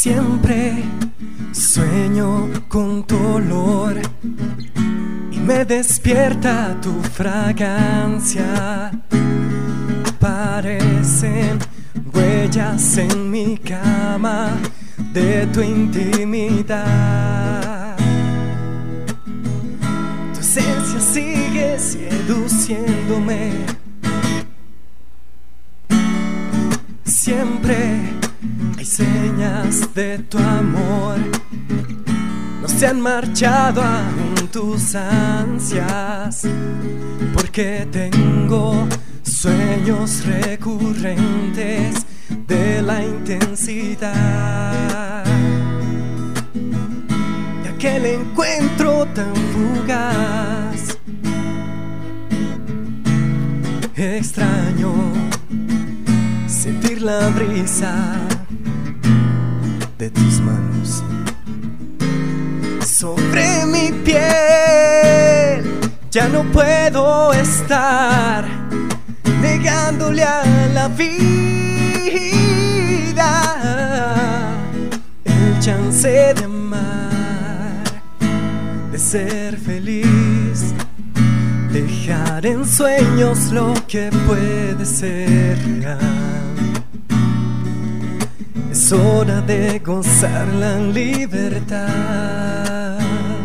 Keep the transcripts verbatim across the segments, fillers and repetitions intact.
Siempre sueño con tu olor y me despierta tu fragancia. Aparecen huellas en mi cama de tu intimidad. Tu esencia sigue seduciéndome. Siempre hay señas de tu amor. No se han marchado aún tus ansias, porque tengo sueños recurrentes de la intensidad de aquel encuentro tan fugaz. Extraño sentir la brisa de tus manos sobre mi piel. Ya no puedo estar negándole a la vida el chance de amar, de ser feliz, dejar en sueños lo que puede ser real. Es hora de gozar la libertad,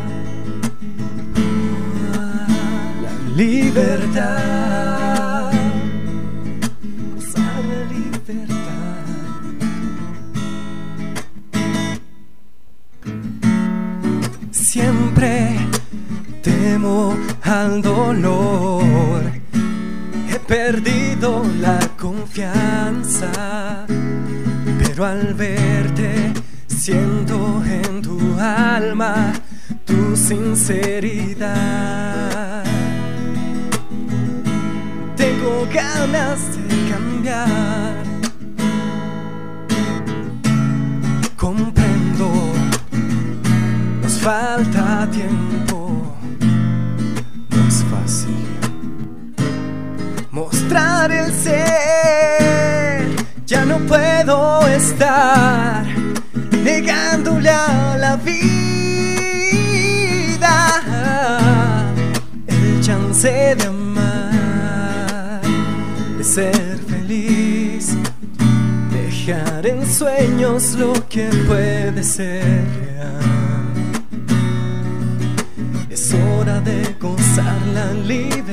la libertad, gozar la libertad. Siempre temo al dolor, he perdido la confianza, pero al verte siento en tu alma tu sinceridad. Tengo ganas de cambiar, comprendo, nos falta tiempo, no es fácil mostrar el ser. Ya no puedo estar negándole a la vida el chance de amar, de ser feliz, dejar en sueños lo que puede ser real. Es hora de gozar la libertad,